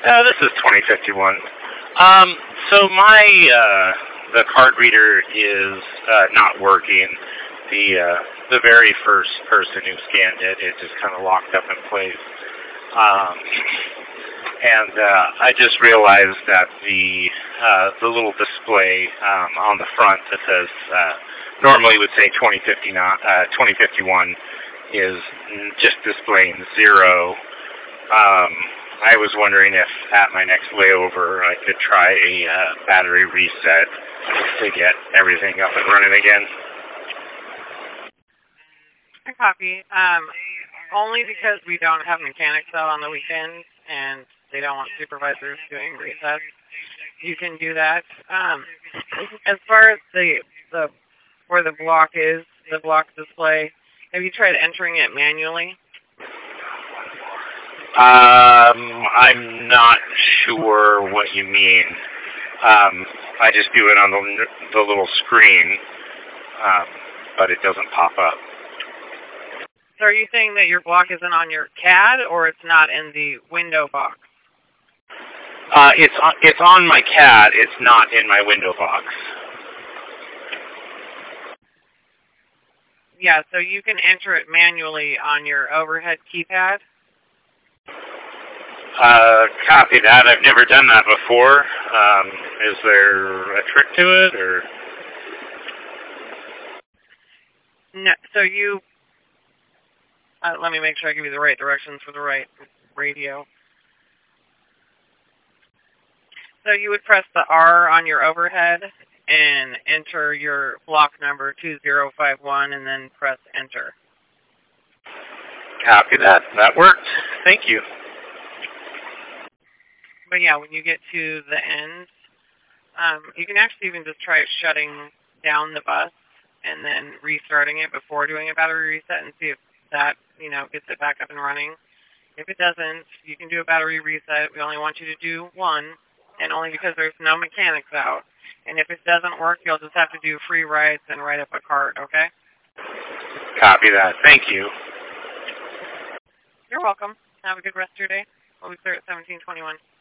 This is 2051. So the card reader is not working. The very first person who scanned it, it just kind of locked up in place. And I just realized that the little display on the front that says normally would say 2051 is just displaying 0. I was wondering if at my next layover I could try a battery reset to get everything up and running again. I copy. Only because we don't have mechanics out on the weekend and they don't want supervisors doing resets. You can do that. As far as where the block is, the block display, have you tried entering it manually? I'm not sure what you mean. I just do it on the little screen, but it doesn't pop up. So are you saying that your block isn't on your CAD, or it's not in the window box? It's on my CAD. It's not in my window box. Yeah, so you can enter it manually on your overhead keypad. Copy that. I've never done that before. Is there a trick to it, or? No. So you. Let me make sure I give you the right directions for the right radio. So you would press the R on your overhead and enter your block number 2051 and then press enter. Copy that. That worked. Thank you. But yeah, when you get to the end, you can actually even just try shutting down the bus and then restarting it before doing a battery reset and see if that, gets it back up and running. If it doesn't, you can do a battery reset. We only want you to do one, and only because there's no mechanics out. And if it doesn't work, you'll just have to do free rides and write up a card, okay? Copy that. Thank you. You're welcome. Have a good rest of your day. We'll be clear at 1721.